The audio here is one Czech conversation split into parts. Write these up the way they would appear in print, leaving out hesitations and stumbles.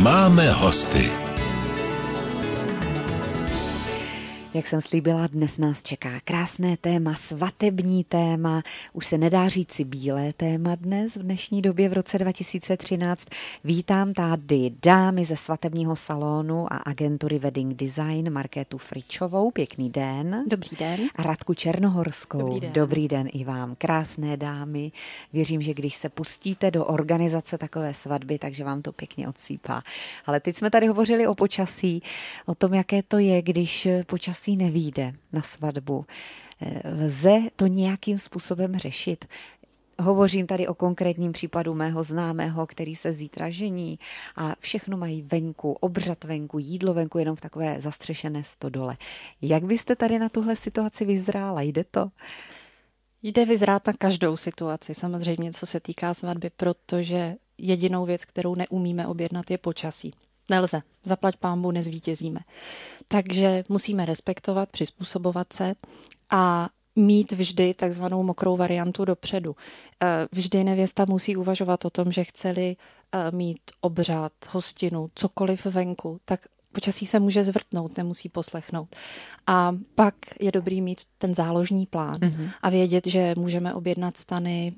Máme hosty. Jak jsem slíbila, dnes nás čeká krásné téma, svatební téma, už se nedá říci bílé téma dnes, v dnešní době v roce 2013. Vítám tady dámy ze svatebního salonu a agentury Wedding Design Markétu Fričovou, pěkný den. Dobrý den. A Radku Černohorskou. Dobrý den. Dobrý den i vám, krásné dámy. Věřím, že když se pustíte do organizace takové svatby, takže vám to pěkně odsýpá. Ale teď jsme tady hovořili o počasí, o tom, jaké to je, když počasí nevyjde na svatbu. Lze to nějakým způsobem řešit? Hovořím tady o konkrétním případu mého známého, který se zítra žení a všechno mají venku, obřad venku, jídlo venku, jenom v takové zastřešené stodole. Jak byste tady na tuhle situaci vyzrála? Jde to? Jde vyzrát na každou situaci, samozřejmě, co se týká svatby, protože jedinou věc, kterou neumíme objednat, je počasí. Nelze. Zaplať pánbu, nezvítězíme. Takže musíme respektovat, přizpůsobovat se a mít vždy takzvanou mokrou variantu dopředu. Vždy nevěsta musí uvažovat o tom, že chce-li mít obřad, hostinu, cokoliv venku, tak počasí se může zvrtnout, nemusí poslechnout. A pak je dobrý mít ten záložní plán a vědět, že můžeme objednat stany,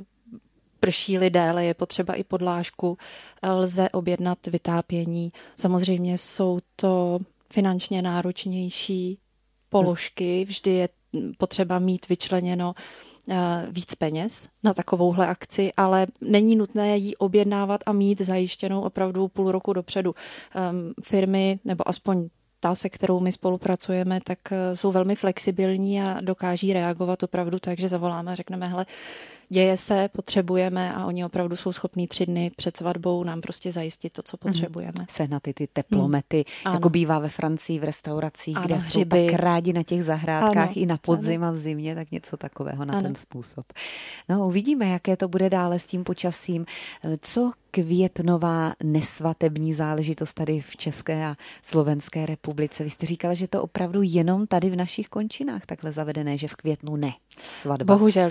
prší-li déle, je potřeba i podlážku, lze objednat vytápění. Samozřejmě jsou to finančně náročnější položky, vždy je potřeba mít vyčleněno víc peněz na takovouhle akci, ale není nutné ji objednávat a mít zajištěnou opravdu půl roku dopředu. Firmy, nebo aspoň ta, se kterou my spolupracujeme, tak jsou velmi flexibilní a dokáží reagovat opravdu tak, že zavoláme a řekneme, hele, děje se, potřebujeme a oni opravdu jsou schopní 3 dny před svatbou nám prostě zajistit to, co potřebujeme. Sehnat ty teplomety, jako bývá ve Francii v restauracích, kde hřiby. jsou tak rádi na těch zahrádkách Ano, i na podzim a v zimě, tak něco takového na ten způsob. No, uvidíme, jaké to bude dále s tím počasím. Co květnová nesvatební záležitost tady v České a Slovenské republice? Vy jste říkala, že to opravdu jenom tady v našich končinách takhle zavedené, že v květnu ne svatba. Bohužel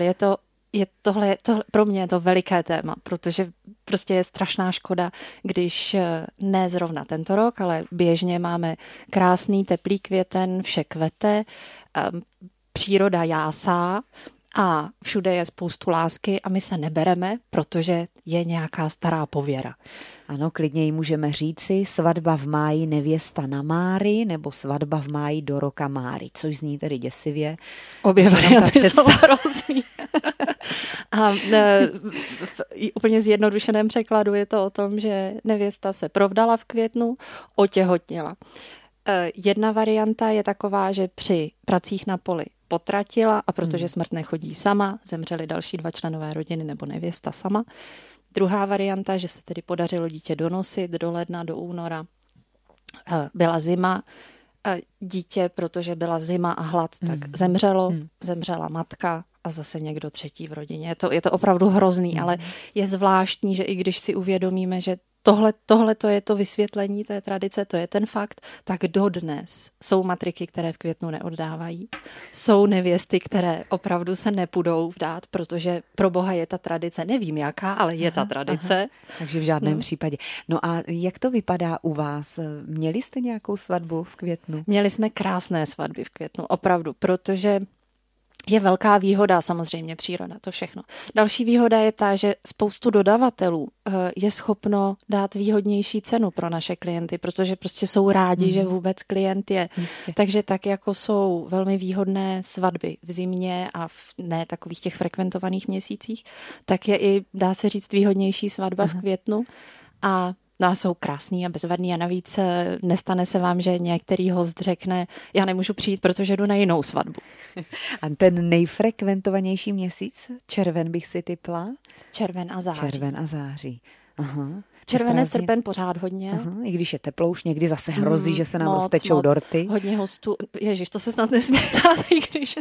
tohle pro mě je to veliké téma, protože prostě je strašná škoda, když ne zrovna tento rok, ale běžně máme krásný teplý květen, vše kvete, příroda jásá a všude je spoustu lásky a my se nebereme, protože je nějaká stará pověra. Ano, klidně jí můžeme říci svatba v máji nevěsta na Mári nebo svatba v máji do roka Mári, což zní tedy děsivě. Obě varianty jsou hrozný. A v úplně zjednodušeném překladu je to o tom, že nevěsta se provdala v květnu, otěhotněla. Jedna varianta je taková, že při pracích na poli potratila a protože smrt nechodí sama, zemřeli další 2 členové rodiny nebo nevěsta sama. Druhá varianta, že se tedy podařilo dítě donosit do ledna, do února. Byla zima, dítě, protože byla zima a hlad, tak zemřelo, zemřela matka a zase někdo třetí v rodině. Je to opravdu hrozný, ale je zvláštní, že i když si uvědomíme, že tohle to je to vysvětlení té tradice, to je ten fakt, tak dodnes jsou matriky, které v květnu neoddávají. Jsou nevěsty, které opravdu se nepůjdou vdát, protože pro Boha je ta tradice, nevím jaká, ale je ta tradice. Aha. Takže v žádném případě. No a jak to vypadá u vás? Měli jste nějakou svatbu v květnu? Měli jsme krásné svatby v květnu, opravdu, protože je velká výhoda, samozřejmě příroda, to všechno. Další výhoda je ta, že spoustu dodavatelů je schopno dát výhodnější cenu pro naše klienty, protože prostě jsou rádi, že vůbec klient je. Jistě. Takže tak jako jsou velmi výhodné svatby v zimě a v ne takových těch frekventovaných měsících, tak je i, dá se říct, výhodnější svatba v květnu a jsou krásný a bezvadný a navíc nestane se vám, že některý host řekne, já nemůžu přijít, protože jdu na jinou svatbu. A ten nejfrekventovanější měsíc? Červen bych si tipla? Červen a září. Červen a září. Aha. Červenec, srpen pořád hodně. Aha, i když je teplo, už někdy zase hrozí, že se nám roztečou dorty. Hodně hostů. Ježiš, to se snad nesmí stát, i když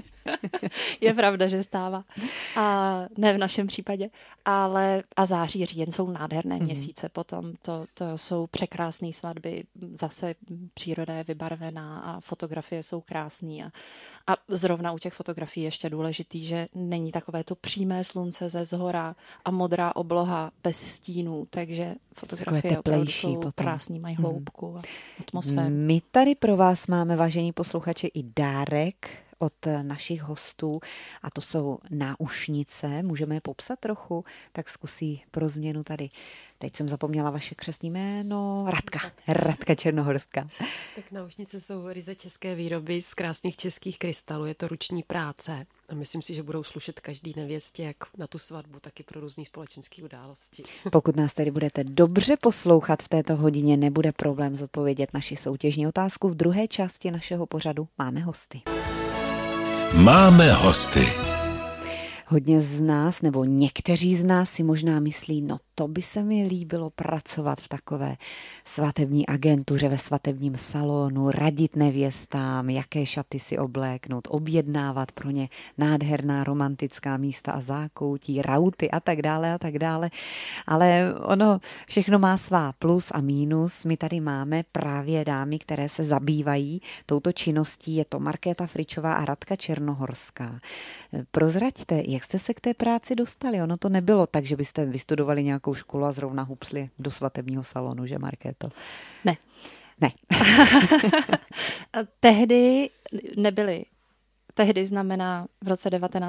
je pravda, že stává. A ne v našem případě. Ale a září, říjen jsou nádherné měsíce potom. To jsou překrásné svatby. Zase příroda je vybarvená a fotografie jsou krásné. A zrovna u těch fotografií ještě důležitý, že není takové to přímé slunce ze zhora a modrá obloha bez stínů. Takže Fotografie opravdu jsou krásný, mají hloubku a atmosféru. My tady pro vás máme, vážení posluchači, i dárek od našich hostů a to jsou náušnice. Můžeme je popsat trochu? Tak zkusí pro změnu tady. Teď jsem zapomněla vaše křestní jméno. Radka Černohorská. Tak náušnice jsou ryze české výroby z krásných českých krystalů. Je to ruční práce a myslím si, že budou slušet každý nevěstě, jak na tu svatbu, tak i pro různý společenské události. Pokud nás tady budete dobře poslouchat v této hodině, nebude problém zodpovědět naši soutěžní otázku. V druhé části našeho pořadu máme hosty. Máme hosty. Hodně z nás, nebo někteří z nás si možná myslí, no to by se mi líbilo pracovat v takové svatební agentuře, ve svatebním salonu, radit nevěstám, jaké šaty si obléknout, objednávat pro ně nádherná romantická místa a zákoutí, rauty a tak dále a tak dále. Ale ono všechno má svá plus a mínus. My tady máme právě dámy, které se zabývají touto činností. Je to Markéta Fričová a Radka Černohorská. Prozraďte, jak jste se k té práci dostali? Ono to nebylo tak, že byste vystudovali nějakou školu a zrovna hupsli do svatebního salonu, že Markéto? Ne. Tehdy nebyly. Tehdy znamená v roce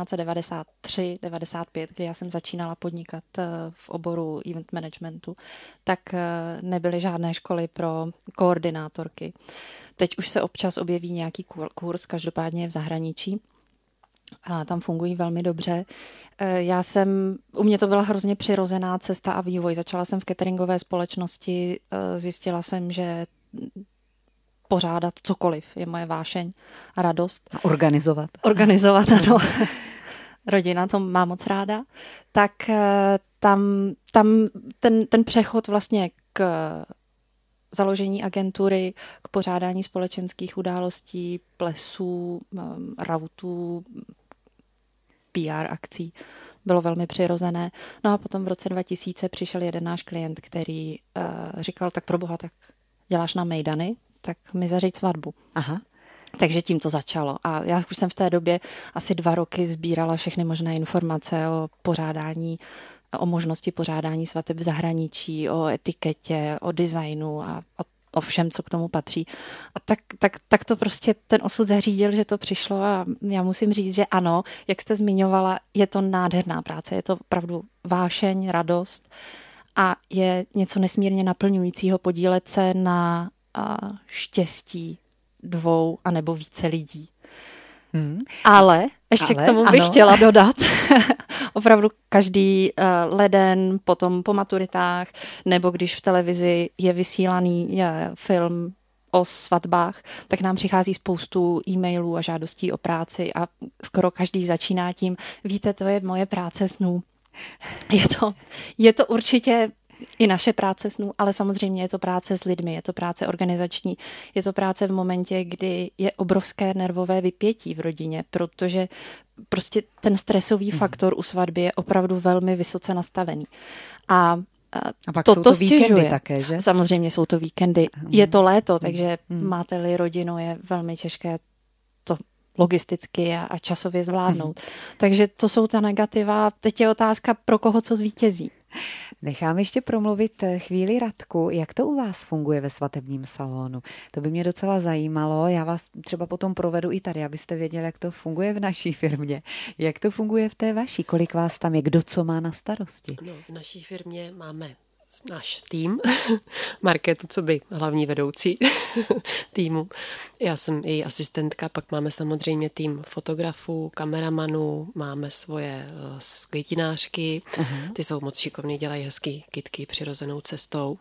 1993-95, kdy já jsem začínala podnikat v oboru event managementu, tak nebyly žádné školy pro koordinátorky. Teď už se občas objeví nějaký kurz, každopádně v zahraničí. A tam fungují velmi dobře. U mě to byla hrozně přirozená cesta a vývoj. Začala jsem v cateringové společnosti, zjistila jsem, že pořádat cokoliv je moje vášeň a radost. A organizovat. Organizovat, ano. Rodina to má moc ráda. Tak tam ten přechod vlastně k založení agentury, k pořádání společenských událostí, plesů, rautů, PR akcí bylo velmi přirozené. No a potom v roce 2000 přišel jeden náš klient, který říkal, tak proboha, tak děláš na mejdany, tak mi zařiď svatbu. Aha. Takže tím to začalo. A já už jsem v té době asi 2 roky sbírala všechny možné informace o pořádání, o možnosti pořádání svateb v zahraničí, o etiketě, o designu a o všem, co k tomu patří. A tak to prostě ten osud zařídil, že to přišlo a já musím říct, že ano, jak jste zmiňovala, je to nádherná práce, je to opravdu vášeň, radost a je něco nesmírně naplňujícího podílet se na štěstí 2 anebo více lidí. Ale ještě k tomu bych chtěla dodat, opravdu každý leden, potom po maturitách, nebo když v televizi je vysílaný film o svatbách, tak nám přichází spoustu e-mailů a žádostí o práci a skoro každý začíná tím, víte, to je moje práce snů. Je to určitě i naše práce snů, ale samozřejmě je to práce s lidmi, je to práce organizační, je to práce v momentě, kdy je obrovské nervové vypětí v rodině, protože prostě ten stresový faktor u svatby je opravdu velmi vysoce nastavený. A pak jsou to víkendy také, že? Samozřejmě jsou to víkendy. Je to léto, takže máte-li rodinu, je velmi těžké to logisticky a časově zvládnout. Takže to jsou ta negativa. Teď je otázka, pro koho co zvítězí. Nechám ještě promluvit chvíli Radku. Jak to u vás funguje ve svatebním salonu? To by mě docela zajímalo. Já vás třeba potom provedu i tady, abyste věděli, jak to funguje v naší firmě. Jak to funguje v té vaší? Kolik vás tam je? Kdo co má na starosti? No, v naší firmě máme náš tým, Markétu, co by hlavní vedoucí týmu. Já jsem její asistentka, pak máme samozřejmě tým fotografů, kameramanů, máme svoje květinářky, ty jsou moc šikovný, dělají hezký kytky přirozenou cestou.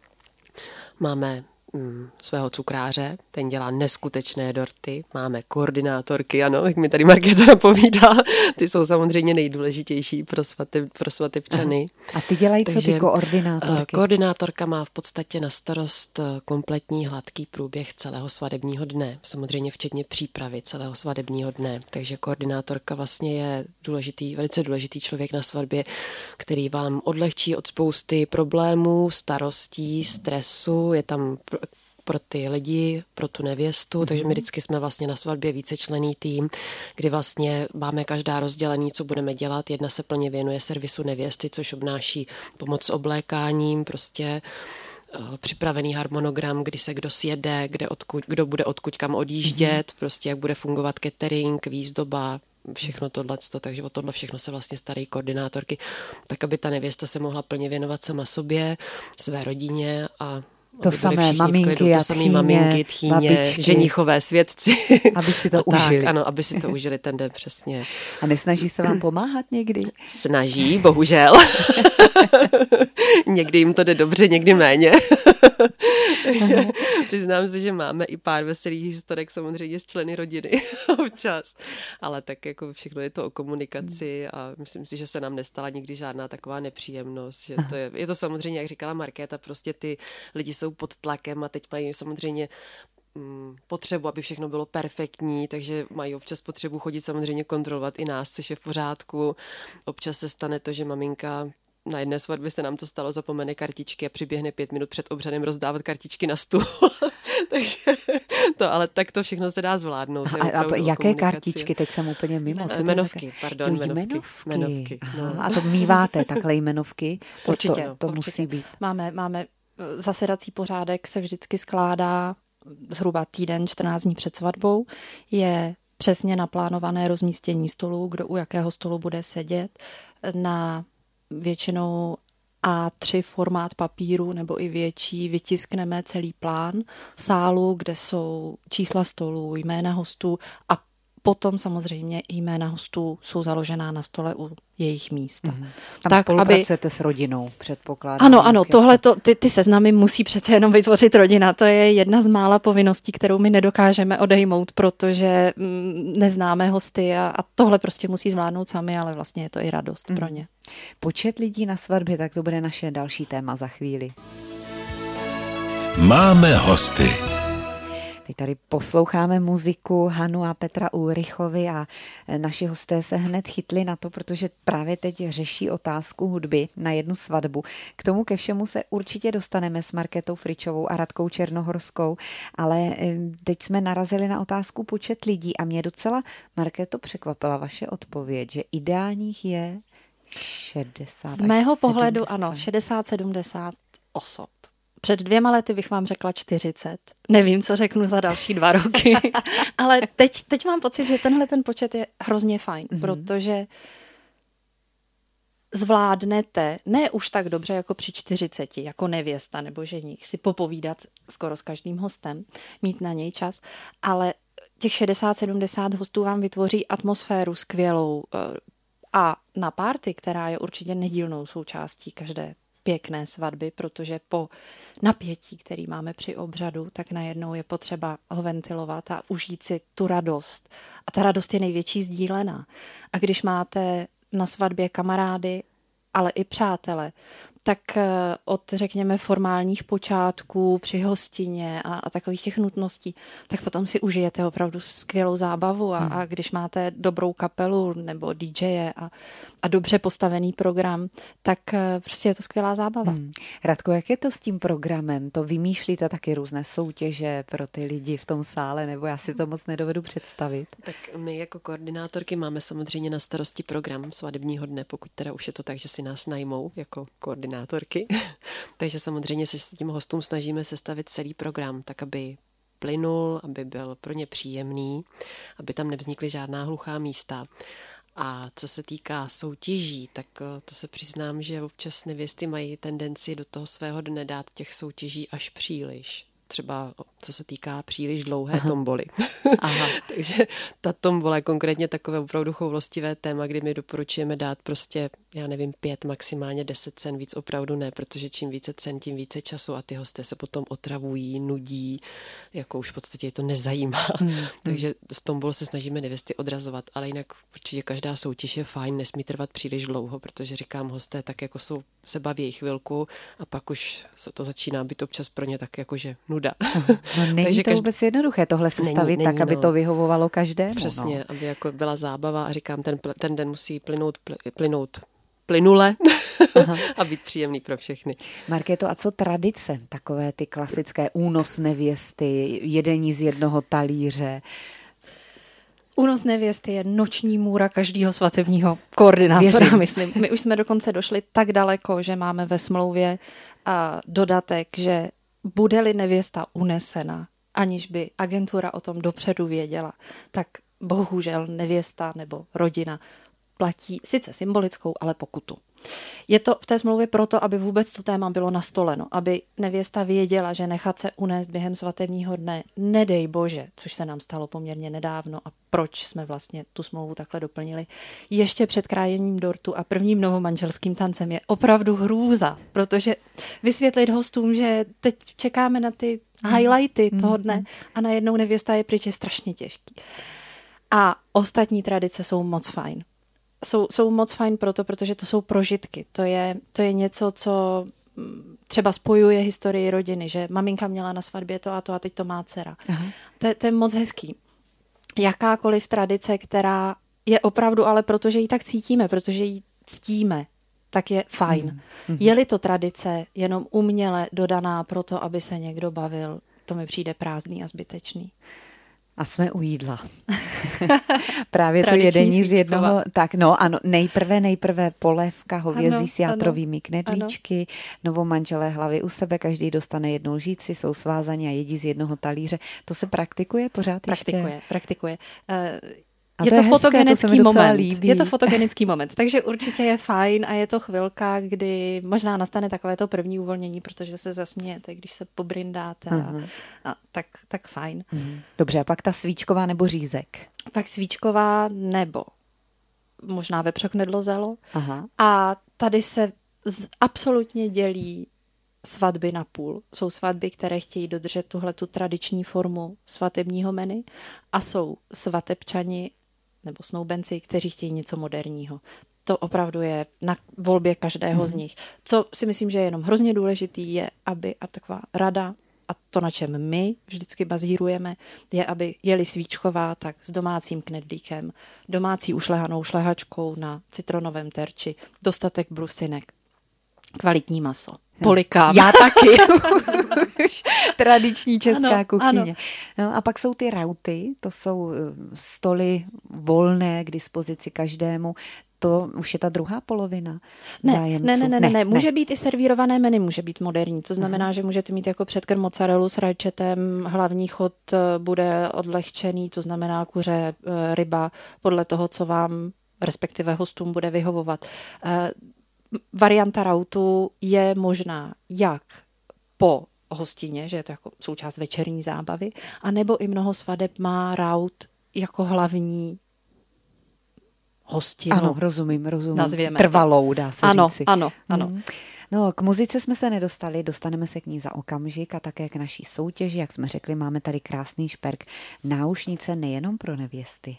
Máme svého cukráře, ten dělá neskutečné dorty, máme koordinátorky, ano, jak mi tady Markéta napovídá, ty jsou samozřejmě nejdůležitější pro svatebčany. A ty dělají co ty koordinátorky? Koordinátorka má v podstatě na starost kompletní hladký průběh celého svatebního dne, samozřejmě včetně přípravy celého svatebního dne, takže koordinátorka vlastně je velice důležitý člověk na svatbě, který vám odlehčí od spousty problémů, starostí, stresu, je tam pro ty lidi, pro tu nevěstu, takže my vždycky jsme vlastně na svatbě vícečlenný tým, kdy vlastně máme každá rozdělený, co budeme dělat. Jedna se plně věnuje servisu nevěsty, což obnáší pomoc s oblékáním, prostě připravený harmonogram, kdy se kdo sjede, kdo bude odkud kam odjíždět, prostě jak bude fungovat catering, výzdoba, všechno tohleto, takže o tohle všechno se vlastně starají koordinátorky, tak aby ta nevěsta se mohla plně věnovat sama sobě, své rodině a to samé maminky a tchýně, ženichové, svědci. Aby si to užili. Tak, ano, aby si to užili ten den, přesně. A nesnaží se vám pomáhat někdy? Snaží, bohužel. Někdy jim to jde dobře, někdy méně. Přiznám se, že máme i pár veselých historek samozřejmě s členy rodiny občas. Ale tak jako všechno je to o komunikaci a myslím si, že se nám nestala nikdy žádná taková nepříjemnost. Že to je to samozřejmě, jak říkala Markéta, prostě ty lidi jsou pod tlakem a teď mají samozřejmě potřebu, aby všechno bylo perfektní, takže mají občas potřebu chodit samozřejmě kontrolovat i nás, což je v pořádku. Občas se stane to, že maminka na jedné svatbě se nám to stalo, zapomene kartičky a přiběhne 5 minut před obřadem rozdávat kartičky na stůl. Takže ale tak to všechno se dá zvládnout. A jaké kartičky? Teď jsem úplně mimo. Jmenovky, pardon. Jmenovky. A to míváte takhle jmenovky? Určitě. To musí být. Máme zasedací pořádek se vždycky skládá zhruba týden, 14 dní před svatbou. Je přesně naplánované rozmístění stolů, kdo u jakého stolu bude sedět. Na většinou A3 formát papíru nebo i větší vytiskneme celý plán sálu, kde jsou čísla stolů, jména hostů a potom samozřejmě jména hostů jsou založená na stole u jejich místa. Tam spolupracujete s rodinou, předpokládám. Ano, ty seznamy musí přece jenom vytvořit rodina. To je jedna z mála povinností, kterou my nedokážeme odejmout, protože neznáme hosty a tohle prostě musí zvládnout sami, ale vlastně je to i radost pro ně. Počet lidí na svatbě, tak to bude naše další téma za chvíli. Máme hosty. Teď tady posloucháme muziku Hanu a Petra Ulrichovi a naši hosté se hned chytli na to, protože právě teď řeší otázku hudby na jednu svatbu. K tomu ke všemu se určitě dostaneme s Markétou Fričovou a Radkou Černohorskou, ale teď jsme narazili na otázku počet lidí a mě docela, Markéto, překvapila vaše odpověď, že ideálních je 60. Z mého pohledu ano, 60-70 osob. Před 2 lety bych vám řekla 40. Nevím, co řeknu za další 2 roky. Ale teď mám pocit, že tenhle ten počet je hrozně fajn, protože zvládnete, ne už tak dobře jako při 40, jako nevěsta nebo ženich, si popovídat skoro s každým hostem, mít na něj čas, ale těch 60-70 hostů vám vytvoří atmosféru skvělou a na party, která je určitě nedílnou součástí každé pěkné svatby, protože po napětí, který máme při obřadu, tak najednou je potřeba ho ventilovat a užít si tu radost. A ta radost je největší sdílená. A když máte na svatbě kamarády, ale i přátele, tak od, řekněme, formálních počátků při hostině a takových těch nutností, tak potom si užijete opravdu skvělou zábavu a když máte dobrou kapelu nebo DJe a dobře postavený program, tak prostě je to skvělá zábava. Radko, jak je to s tím programem? To vymýšlíte taky různé soutěže pro ty lidi v tom sále, nebo já si to moc nedovedu představit? Tak my jako koordinátorky máme samozřejmě na starosti program svatebního dne, pokud teda už je to tak, že si nás najmou jako koordinátorky. Takže samozřejmě se s tím hostům snažíme sestavit celý program, tak aby plynul, aby byl pro ně příjemný, aby tam nevznikly žádná hluchá místa. A co se týká soutěží, tak to se přiznám, že občas nevěsty mají tendenci do toho svého dne dát těch soutěží až příliš. Třeba co se týká příliš dlouhé tomboly. Takže ta tombola je konkrétně takové opravdu choulostivé téma, kdy my doporučujeme dát prostě, 5, maximálně 10 cen, víc opravdu ne, protože čím více cen, tím více času a ty hosté se potom otravují, nudí, jako už v podstatě je to nezajímá. Takže z tombol se snažíme nevěsty odrazovat, ale jinak určitě každá soutěž je fajn, nesmí trvat příliš dlouho, protože říkám, hosté tak jako se baví chvilku a pak už se to začíná být občas pro ně tak jakože nuda. Není takže to vůbec jednoduché tohle sestavit tak, aby to vyhovovalo každému. Přesně, aby jako byla zábava a říkám, ten den musí plynout plynule a být příjemný pro všechny. Markéto, a co tradice? Takové ty klasické únos nevěsty, jedení z jednoho talíře. Únos nevěsty je noční můra každého svatebního koordinátora, Věřím. myslím. My už jsme dokonce došli tak daleko, že máme ve smlouvě dodatek, že bude-li nevěsta unesena, aniž by agentura o tom dopředu věděla, tak bohužel nevěsta nebo rodina platí sice symbolickou, ale pokutu. Je to v té smlouvě proto, aby vůbec to téma bylo nastoleno, aby nevěsta věděla, že nechat se unést během svatebního dne, nedej bože, což se nám stalo poměrně nedávno a proč jsme vlastně tu smlouvu takhle doplnili, ještě před krájením dortu a prvním novomanželským tancem je opravdu hrůza, protože vysvětlit hostům, že teď čekáme na ty highlighty toho dne a najednou nevěsta je pryč, je strašně těžký. A ostatní tradice jsou moc fajn. Jsou moc fajn protože to jsou prožitky. To je něco, co třeba spojuje historii rodiny, že maminka měla na svatbě to a teď to má dcera. To je moc hezký. Jakákoliv tradice, která je opravdu, ale protože ji tak cítíme, protože ji ctíme, tak je fajn. Je-li to tradice jenom uměle dodaná proto, aby se někdo bavil, to mi přijde prázdný a zbytečný. A jsme u jídla. Právě to jedení z jednoho, tak no, ano, nejprve polévka hovězí s játrovými knedlíčky, novomanželé hlavy u sebe, každý dostane jednu lžíci, jsou svázaní a jedí z jednoho talíře. To se praktikuje pořád ještě? Praktikuje. Je to fotogenický moment. Je to fotogenický moment, takže určitě je fajn a je to chvilka, kdy možná nastane takové to první uvolnění, protože se zasmějete, když se pobrindáte a tak fajn. Dobře, a pak ta svíčková nebo řízek? Pak svíčková nebo možná vepřoknedlo zelo. A tady se absolutně dělí svatby na půl. Jsou svatby, které chtějí dodržet tuhletu tradiční formu svatebního menu a jsou svatebčani nebo snoubenci, kteří chtějí něco moderního. To opravdu je na volbě každého z nich. Co si myslím, že je jenom hrozně důležitý, je, aby a taková rada, a to, na čem my vždycky bazírujeme, je, aby jeli svíčková, tak s domácím knedlíkem, domácí ušlehanou šlehačkou na citronovém terči, dostatek brusinek, kvalitní maso, polikám. Já taky. Tradiční česká kuchyně. Ano. No, a pak jsou ty rauty, to jsou stoly volné k dispozici každému. To už je ta druhá polovina zájemců. Ne. Může být i servírované menu, může být moderní. To znamená, že můžete mít jako předkrm mozzarellu s rajčetem, hlavní chod bude odlehčený, to znamená kuře, ryba, podle toho, co vám, respektive hostům, bude vyhovovat. Varianta rautu je možná jak po hostině, že je to jako součást večerní zábavy, anebo i mnoho svadeb má raut jako hlavní hostinu. Ano, rozumím. Nazvěme trvalou, dá se říci. Ano. No, k muzice jsme se nedostali, dostaneme se k ní za okamžik a také k naší soutěži. Jak jsme řekli, máme tady krásný šperk. Náušnice nejenom pro nevěsty.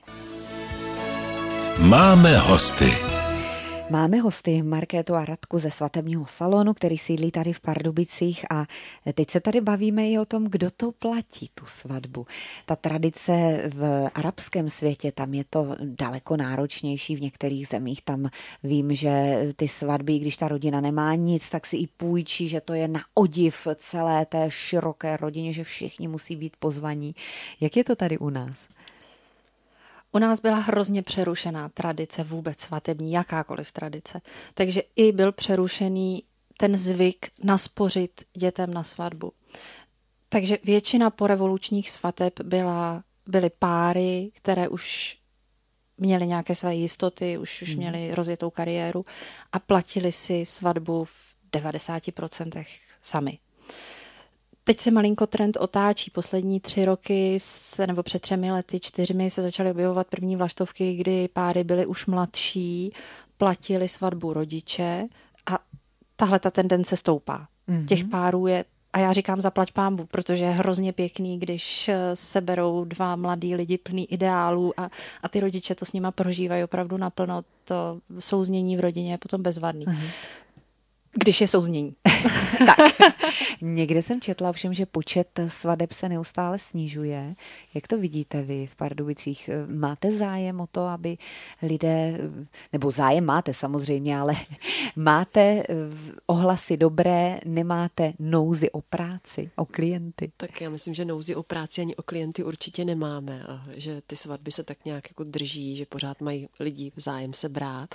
Máme hosty. Máme hosty Markétu a Radku ze svatebního salonu, který sídlí tady v Pardubicích a teď se tady bavíme i o tom, kdo to platí, tu svatbu. Ta tradice v arabském světě, tam je to daleko náročnější, v některých zemích tam vím, že ty svatby, když ta rodina nemá nic, tak si i půjčí, že to je na odiv celé té široké rodině, že všichni musí být pozvaní. Jak je to tady u nás? U nás byla hrozně přerušená tradice vůbec svatební, jakákoliv tradice. Takže i byl přerušený ten zvyk naspořit dětem na svatbu. Takže většina porevolučních svateb byly páry, které už měly nějaké své jistoty, už měly rozjetou kariéru a platili si svatbu v 90% sami. Teď se malinko trend otáčí. Poslední 3 roky nebo před 3 lety, 4 se začaly objevovat první vlaštovky, kdy páry byly už mladší, platili svatbu rodiče a tahle ta tendence stoupá. Těch párů je, a já říkám zaplať pánbu, protože je hrozně pěkný, když se berou 2 mladí lidi plný ideálů a ty rodiče to s nima prožívají opravdu naplno. To souznění v rodině je potom bezvadný. Když je souznění. Tak, někde jsem četla ovšem, že počet svadeb se neustále snižuje. Jak to vidíte vy v Pardubicích? Máte zájem o to, aby lidé, nebo zájem máte samozřejmě, ale máte ohlasy dobré, nemáte nouzi o práci, o klienty? Tak já myslím, že nouzi o práci ani o klienty určitě nemáme a že ty svatby se tak nějak jako drží, že pořád mají lidi zájem se brát.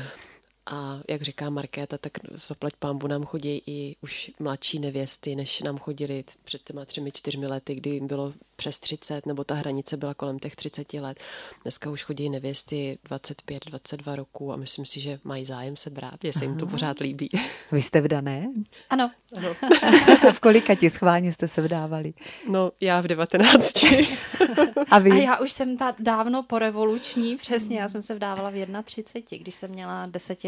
A jak říká Markéta, tak zaplať pánbu nám chodí i už mladší nevěsty, než nám chodili před těma 3-4 lety, kdy jim bylo přes 30, nebo ta hranice byla kolem těch 30 let. Dneska už chodí nevěsty 25-22 roků a myslím si, že mají zájem se brát, že se jim to pořád líbí. Vy jste vdané? Ano. A v kolika ti schválně jste se vdávali? No, já v 19. A vy? A já už jsem dávno po revoluční, přesně, já jsem se vdávala v 31, když jsem měla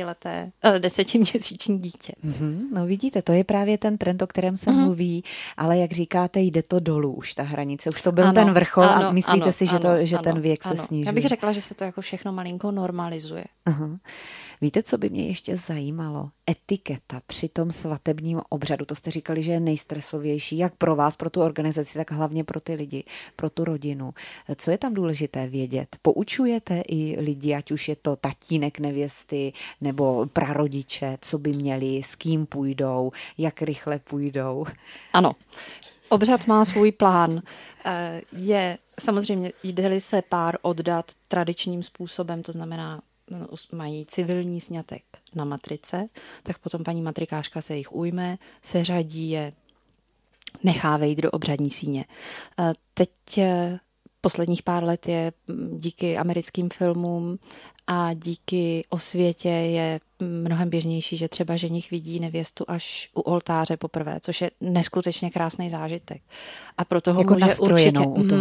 10měsíční dítě. No vidíte, to je právě ten trend, o kterém se mluví, ale jak říkáte, jde to dolů už ta hranice. Už to byl ten vrchol a myslíte si, že ten věk se snižuje? Já bych řekla, že se to jako všechno malinko normalizuje. Aha. Víte, co by mě ještě zajímalo? Etiketa při tom svatebním obřadu. To jste říkali, že je nejstresovější, jak pro vás, pro tu organizaci, tak hlavně pro ty lidi, pro tu rodinu. Co je tam důležité vědět? Poučujete i lidi, ať už je to tatínek nevěsty nebo prarodiče, co by měli, s kým půjdou, jak rychle půjdou? Ano. Obřad má svůj plán. Je samozřejmě, jde-li se pár oddat tradičním způsobem, to znamená, mají civilní sňatek na matrice, tak potom paní matrikářka se jich ujme, seřadí je, nechá vejít do obřadní síně. Teď posledních pár let je díky americkým filmům a díky osvětě je mnohem běžnější, že třeba ženich vidí nevěstu až u oltáře poprvé, což je neskutečně krásný zážitek. A proto ho jako může určitě...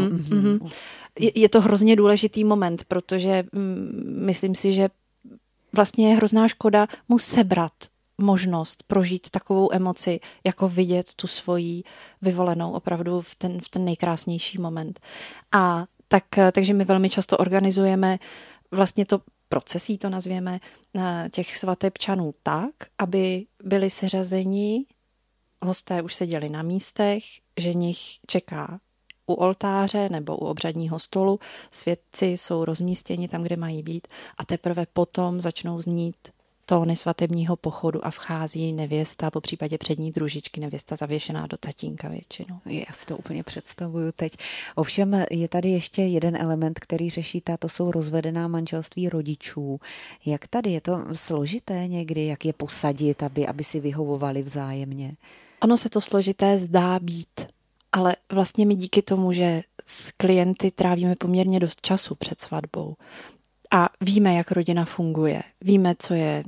Je to hrozně důležitý moment, protože myslím si, že vlastně je hrozná škoda mu sebrat možnost prožít takovou emoci, jako vidět tu svoji vyvolenou opravdu v ten nejkrásnější moment. A takže my velmi často organizujeme vlastně to procesí, to nazvěme, těch svatebčanů tak, aby byli seřazeni, hosté už seděli na místech, ženich čeká u oltáře nebo u obřadního stolu, svědci jsou rozmístěni tam, kde mají být a teprve potom začnou znít tóny svatebního pochodu a vchází nevěsta, po případě přední družičky, nevěsta zavěšená do tatínka většinou. Já si to úplně představuju teď. Ovšem je tady ještě jeden element, který řešíte, a to jsou rozvedená manželství rodičů. Jak tady je to složité někdy, jak je posadit, aby si vyhovovali vzájemně? Ono se to složité zdá být, ale vlastně my díky tomu, že s klienty trávíme poměrně dost času před svatbou a víme, jak rodina funguje, víme, co je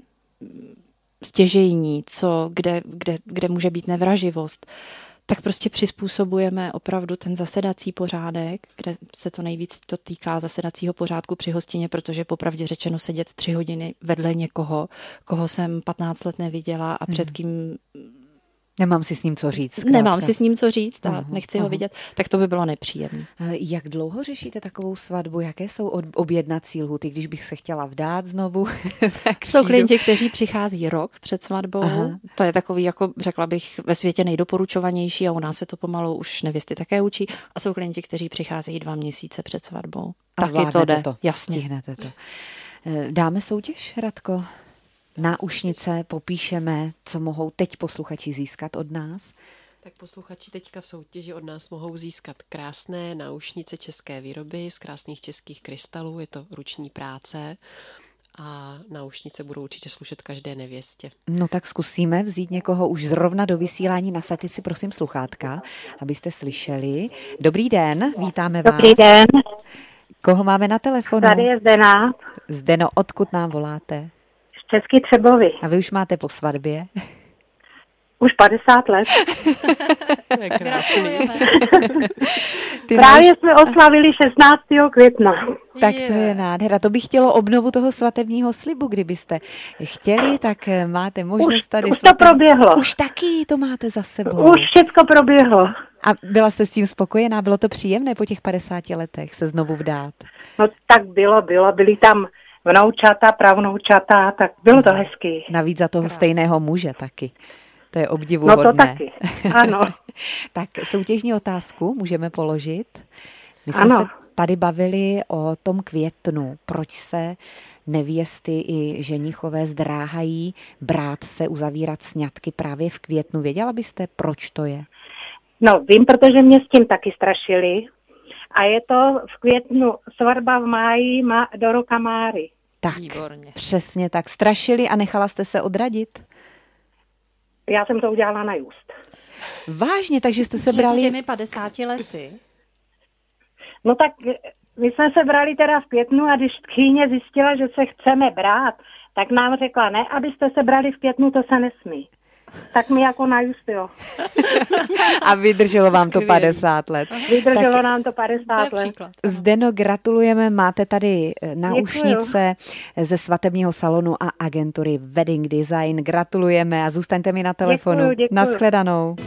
stěžejní, kde může být nevraživost, tak prostě přizpůsobujeme opravdu ten zasedací pořádek, kde se to nejvíc týká zasedacího pořádku při hostině, protože popravdě řečeno sedět 3 hodiny vedle někoho, koho jsem 15 let neviděla a před kým... Nemám si s ním co říct. Zkrátka. Nemám si s ním co říct a nechci ho vidět, tak to by bylo nepříjemné. Jak dlouho řešíte takovou svatbu? Jaké jsou objednací lhuty, když bych se chtěla vdát znovu? Jsou klienti, kteří přichází rok před svatbou. Aha. To je takový, jako řekla bych, ve světě nejdoporučovanější a u nás se to pomalu už nevěsty také učí. A jsou klienti, kteří přicházejí 2 měsíce před svatbou. A taky to jde. Jasně. Stihnete to. Dáme soutěž, Radko? Náušnice popíšeme, co mohou teď posluchači získat od nás. Tak posluchači teďka v soutěži od nás mohou získat krásné náušnice české výroby z krásných českých krystalů, je to ruční práce a náušnice budou určitě slušet každé nevěstě. No tak zkusíme vzít někoho už zrovna do vysílání, nasadit si prosím sluchátka, abyste slyšeli. Dobrý den, vítáme vás. Dobrý den. Koho máme na telefonu? Tady je Zdena. Zdeno, odkud nám voláte? Z Český Třebovy. A vy už máte po svatbě? Už 50 let. Gratulujeme. Právě jsme oslavili 16. května. Tak to je nádhera. To by chtělo obnovu toho svatebního slibu, kdybyste chtěli, tak máte možnost tady... Už to proběhlo. Už taky to máte za sebou. Už všechno proběhlo. A byla jste s tím spokojená? Bylo to příjemné po těch 50 letech se znovu vdát? No tak bylo. Byli tam vnoučata, pravnoučata, tak bylo to hezký. Navíc za toho Krásný. stejného muže taky. To je No obdivuhodné. to taky, ano. Tak soutěžní otázku můžeme položit. My jsme Ano. se tady bavili o tom květnu. Proč se nevěsty i ženichové zdráhají brát se, uzavírat sňatky právě v květnu? Věděla byste, proč to je? No vím, protože mě s tím taky strašili. A je to v květnu svatba v máji do roka Máry. Tak, Výborně. přesně tak. Strašili a nechala jste se odradit? Já jsem to udělala na just. Vážně, takže jste se Před brali... těmi 50 lety. No tak my jsme se brali teda v květnu a když tchýně zjistila, že se chceme brát, tak nám řekla, ne, abyste se brali v květnu, to se nesmí. Tak mi jako na just, jo. A vydrželo vám to Skvělý. 50 let. Vydrželo nám to 50 To je let. příklad. Zdeno, gratulujeme, máte tady náušnice Děkuju. ze svatebního salonu a agentury Wedding Design. Gratulujeme a zůstaňte mi na telefonu. Děkuju. Nashledanou.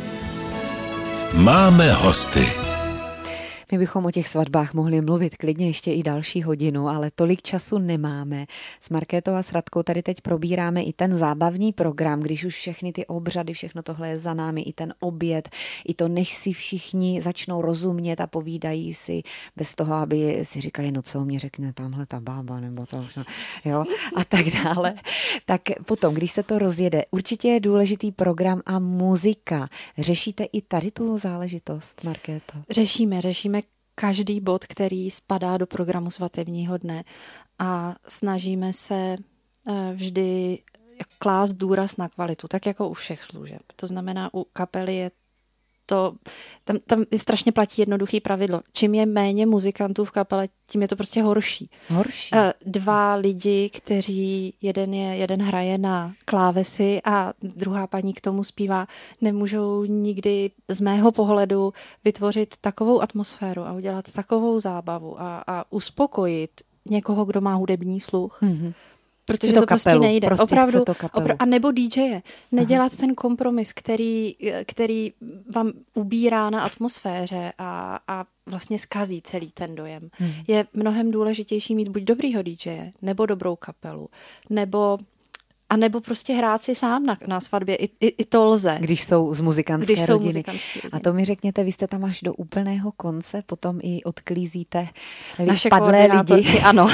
Máme hosty. My bychom o těch svatbách mohli mluvit klidně ještě i další hodinu, ale tolik času nemáme. S Markétou a s Radkou tady teď probíráme i ten zábavní program, když už všechny ty obřady, všechno tohle je za námi, i ten oběd, i to, než si všichni začnou rozumět a povídají si bez toho, aby si říkali, no co mě řekne tamhle ta bába, nebo to, jo, a tak dále. Tak potom, když se to rozjede, určitě je důležitý program a muzika. Řešíte i tady tu záležitost, Markéto? Řešíme každý bod, který spadá do programu svatebního dne a snažíme se vždy klást důraz na kvalitu, tak jako u všech služeb. To znamená, u kapely je to, tam strašně platí jednoduchý pravidlo. Čím je méně muzikantů v kapele, tím je to prostě horší. Horší? Dva lidi, kteří jeden hraje na klávesy a druhá paní k tomu zpívá, nemůžou nikdy z mého pohledu vytvořit takovou atmosféru a udělat takovou zábavu a uspokojit někoho, kdo má hudební sluch. Mm-hmm. Protože to to prostě kapelu, nejde. prostě Opravdu, chce to kapelu. a nebo DJe. Nedělat ten kompromis, který vám ubírá na atmosféře a vlastně zkazí celý ten dojem. Je mnohem důležitější mít buď dobrýho DJe, nebo dobrou kapelu, nebo prostě hrát si sám na svatbě. I to lze. Když jsou z muzikantské Když jsou rodiny. muzikantské rodiny. A to mi řekněte, vy jste tam až do úplného konce, potom i odklízíte Naše padlé lidi. koordinátorky, ano.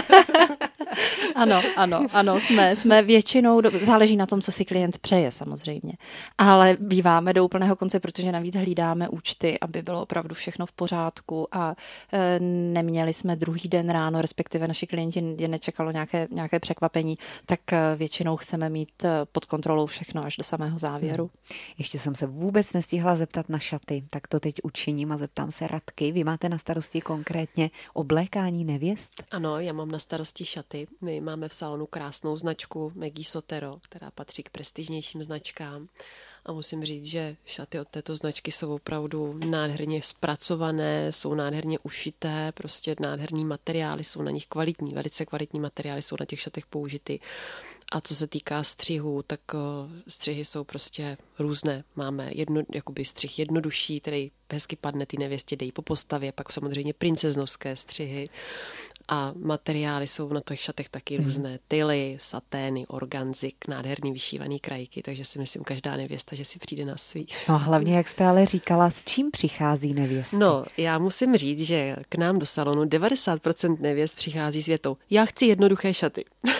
Ano, jsme většinou, záleží na tom, co si klient přeje samozřejmě, ale býváme do úplného konce, protože navíc hlídáme účty, aby bylo opravdu všechno v pořádku a neměli jsme druhý den ráno, respektive naši klienti je nečekalo nějaké překvapení, tak většinou chceme mít pod kontrolou všechno až do samého závěru. Ještě jsem se vůbec nestihla zeptat na šaty, tak to teď učiním a zeptám se Radky. Vy máte na starosti konkrétně oblékání nevěst? Ano, já mám na starosti šaty. My máme v salonu krásnou značku Meggy Sotero, která patří k prestižnějším značkám. A musím říct, že šaty od této značky jsou opravdu nádherně zpracované, jsou nádherně ušité, prostě nádherný materiály, jsou na nich kvalitní, velice kvalitní materiály jsou na těch šatech použity. A co se týká střihů, tak střihy jsou prostě různé. Máme jakoby střih jednodušší, který hezky padne ty nevěstě, dejí po postavě, pak samozřejmě princeznovské střihy. A materiály jsou na těch šatech taky různé tyly, satény, organzy, nádherný vyšívaný krajky, takže si myslím každá nevěsta, že si přijde na svý. No a hlavně, jak jste ale říkala, s čím přichází nevěsty? No, já musím říct, že k nám do salonu 90% nevěst přichází s větou, já chci jednoduché šaty.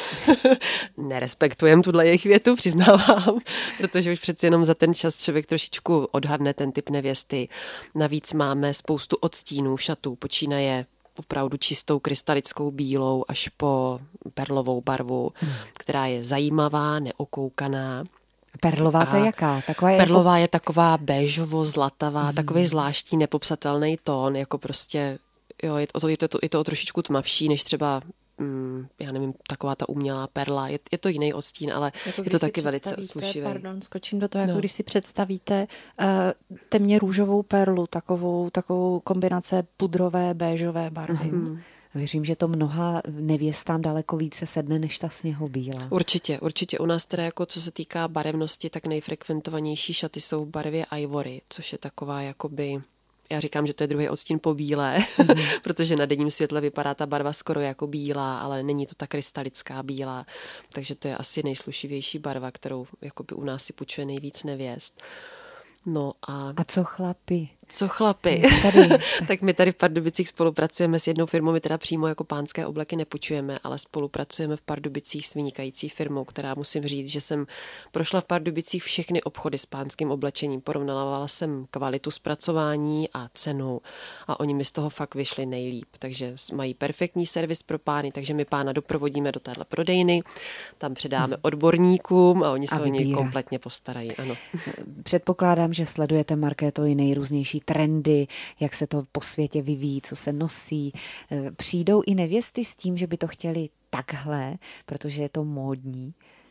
Nerespektujem tuhle jejich větu, přiznávám, protože už přeci jenom za ten čas člověk trošičku odhadne ten typ nevěsty. Navíc máme spoustu odstínů šatů, počínaje opravdu čistou krystalickou bílou až po perlovou barvu, která je zajímavá, neokoukaná. Perlová to je jaká? Perlová je taková béžovo-zlatavá, takový zvláštní nepopsatelný tón, jako prostě, jo, je to trošičku tmavší, než třeba já nevím, taková ta umělá perla. Je to jiný odstín, ale jako je to taky velice slušivý. Pardon, skočím do toho, jako když si představíte temně růžovou perlu, takovou kombinace pudrové, béžové barvy. Věřím, že to mnoha nevěstám daleko více sedne než ta sněhobílá. Určitě. U nás teda jako co se týká barevnosti, tak nejfrekventovanější šaty jsou v barvě ivory, což je taková jakoby Já říkám, že to je druhý odstín po bílé, protože na denním světle vypadá ta barva skoro jako bílá, ale není to ta krystalická bílá, takže to je asi nejslušivější barva, kterou jakoby u nás si půjčuje nejvíc nevěst. No a co chlapi? Co chlapi? Tak my tady v Pardubicích spolupracujeme s jednou firmou, my teda přímo jako pánské obleky nepůjčujeme, ale spolupracujeme v Pardubicích s vynikající firmou, která musím říct, že jsem prošla v Pardubicích všechny obchody s pánským oblečením, porovnávala jsem kvalitu zpracování a cenu a oni mi z toho fakt vyšli nejlíp, takže mají perfektní servis pro pány, takže my pána doprovodíme do téhle prodejny, tam předáme odborníkům a oni se o něj kompletně postarají, ano. Předpokládám, že sledujete, Markéto, i nejrůznější trendy, jak se to po světě vyvíjí, co se nosí. Přijdou i nevěsty s tím, že by to chtěli takhle, protože je to módní?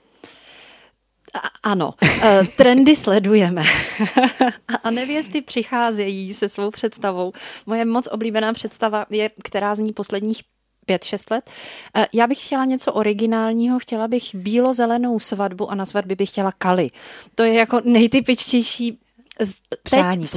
Ano, trendy sledujeme a nevěsty přicházejí se svou představou. Moje moc oblíbená představa je, která zní posledních 5-6 let. Já bych chtěla něco originálního, chtěla bych bílo-zelenou svatbu a na svatbě bych chtěla kaly. To je jako nejtypičtější přání,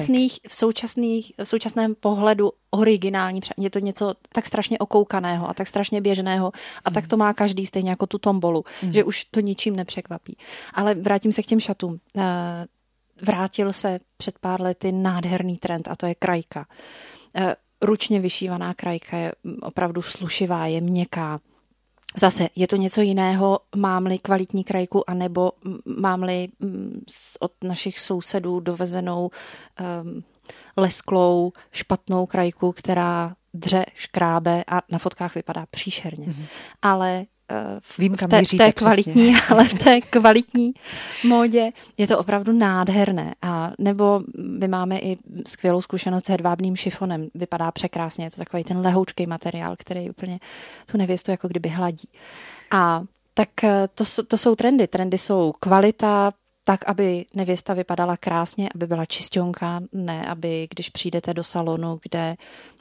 v současném pohledu originální přání. Je to něco tak strašně okoukaného a tak strašně běžného a tak to má každý, stejně jako tu tombolu, že už to ničím nepřekvapí. Ale vrátím se k těm šatům. Vrátil se před pár lety nádherný trend a to je krajka. Ručně vyšívaná krajka je opravdu slušivá, je měkká. Zase je to něco jiného, mám-li kvalitní krajku, anebo mám-li od našich sousedů dovezenou lesklou, špatnou krajku, která dře, škrábe a na fotkách vypadá příšerně. Ale v té kvalitní módě je to opravdu nádherné. A nebo my máme i skvělou zkušenost s hedvábným šifonem. Vypadá překrásně, je to takový ten lehoučký materiál, který úplně tu nevěstu jako kdyby hladí. A tak to jsou trendy. Trendy jsou kvalita, tak, aby nevěsta vypadala krásně, aby byla čisťonka, ne aby když přijdete do salonu, kde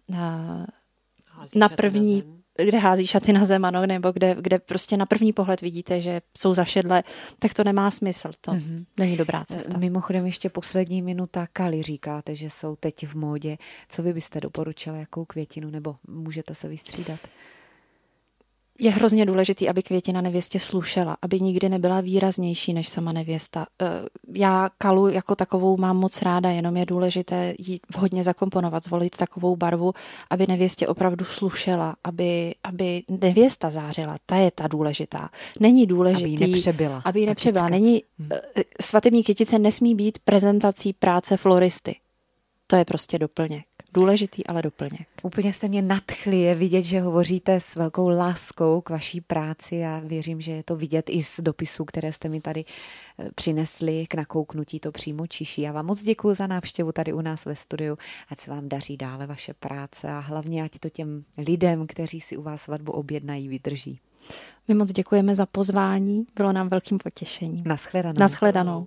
kde hází šaty na zem, ano, nebo kde prostě na první pohled vidíte, že jsou zašedlé, tak to nemá smysl. To není dobrá cesta. Mimochodem ještě poslední minuta. Kaly říkáte, že jsou teď v módě. Co vy byste doporučila, jakou květinu, nebo můžete se vystřídat? Je hrozně důležitý, aby květina nevěstě slušela, aby nikdy nebyla výraznější než sama nevěsta. Já kalu jako takovou mám moc ráda, jenom je důležité ji vhodně zakomponovat, zvolit takovou barvu, aby nevěstě opravdu slušela, aby nevěsta zářila. Ta je ta důležitá. Není důležitý, aby ji nepřebyla. Svatební kytice nesmí být prezentací práce floristy. To je prostě doplněk. Důležitý, ale doplněk. Úplně jste mě nadchli, je vidět, že hovoříte s velkou láskou k vaší práci a věřím, že je to vidět i z dopisů, které jste mi tady přinesli k nakouknutí, to přímo čiší. Já vám moc děkuji za návštěvu tady u nás ve studiu, ať se vám daří dále vaše práce a hlavně ať to těm lidem, kteří si u vás svatbu objednají, vydrží. My moc děkujeme za pozvání, bylo nám velkým potěšením. Nashledanou. Nashledanou.